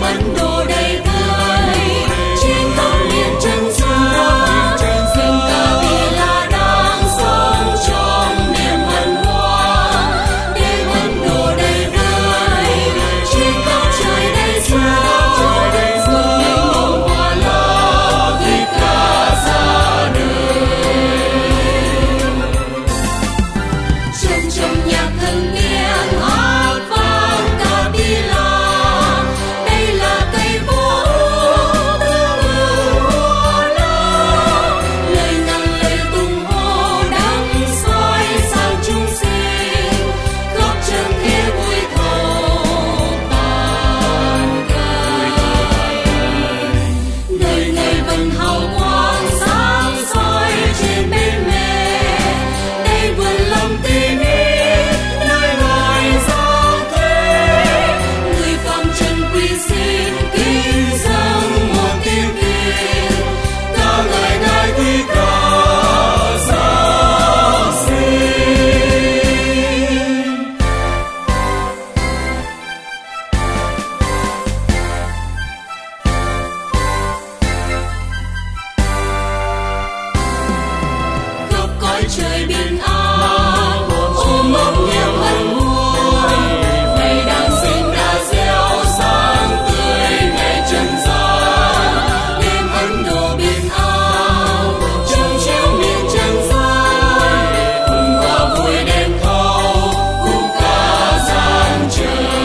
trời bình an ôm ấp niềm hân hoan ngày đang sinh đã gieo sáng tươi ngày trần gian đêm ấn độ bình an trông treo miền trần gian cùng hoa vui đêm thâu khúc ca gian trời.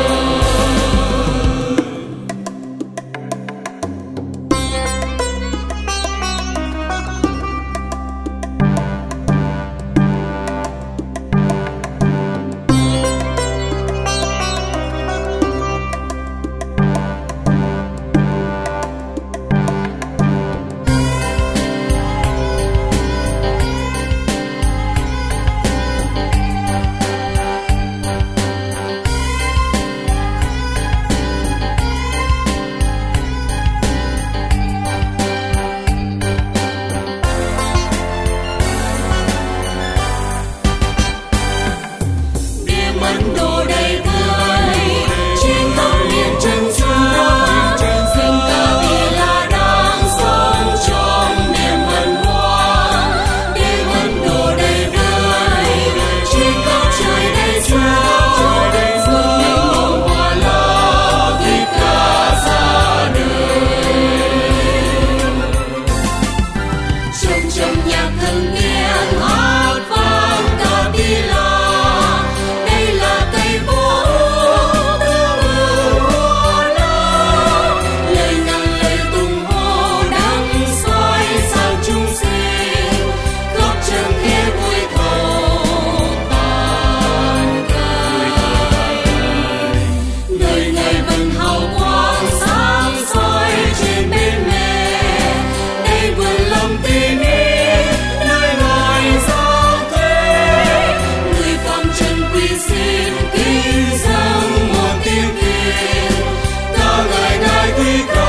Ấn Độ đầy vơi trên khắp miền trần gian dân Kabila đang sống trong niềm hân hoan đêm Ấn Độ đầy vơi trên khắp trời đầy sao vương minh mộng hoa lá thích ca ra đời trầm nhạc thân nghiêng hát vang Kabila. We